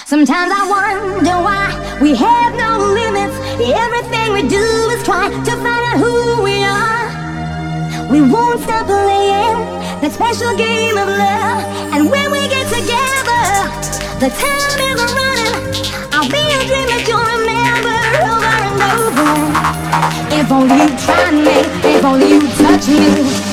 Sometimes I wonder why we have no limits. Everything we do is try to find out who we are. We won't stop playing that special game of love. And when we get together, the time is running. I'll be a dream that you'll remember over and over. If only you try me, if only you touch me.